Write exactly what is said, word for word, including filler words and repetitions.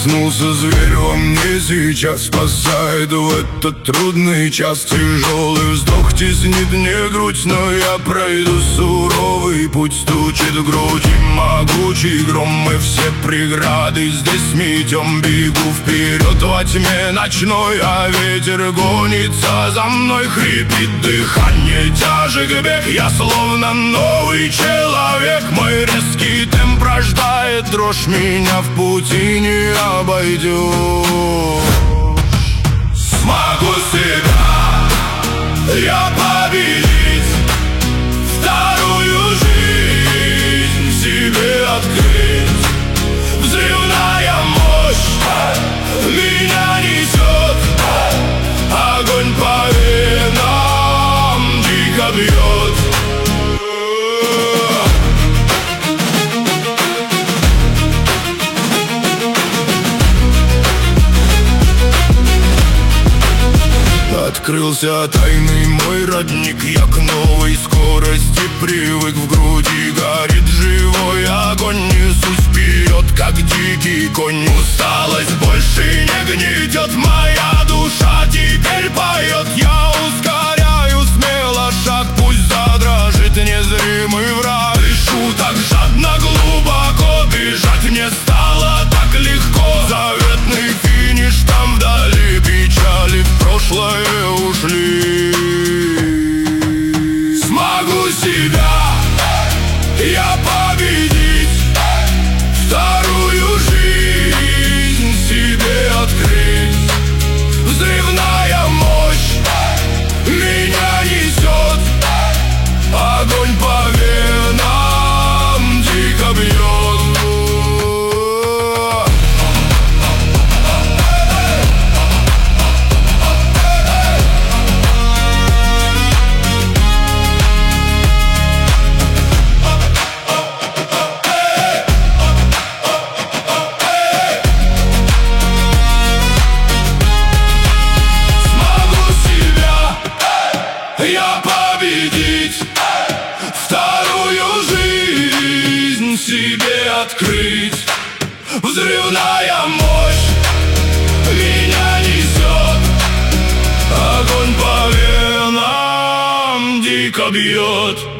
Проснулся зверь во мне сейчас, спасает в этот трудный час. Тяжелый вздох теснит мне грудь, но я пройду суровый путь. Стучит в груди могучий гром, мы все преграды здесь сметем. Бегу вперед во тьме ночной, а ветер гонится за мной. Хрипит дыхание, тяжек бег, я словно новый человек. Мой резкий темп рождает дрожь, меня в пути не обойдешь. Смогу себя я победить, вторую жизнь себе открыть. Взрывная мощь меня несет, огонь по венам дико бьет. Открылся тайный мой родник, я к новой скорости привык. В груди горит живой огонь, несусь вперед, как дикий конь. Усталость больше не гнетет, моя душа теперь поет. Я ускоряю смело шаг, пусть задрожит незримый враг. Дышу так жадно, глубоко, бежать мне стало так легко. Заветный финиш, там вдали печали в прошлое ушли. Смогу себя я победить, вторую жизнь себе открыть. Взрывная мощь меня несет, огонь по венам дико бьет. Я победить, вторую жизнь себе открыть. Взрывная мощь меня несет, огонь по венам дико бьет.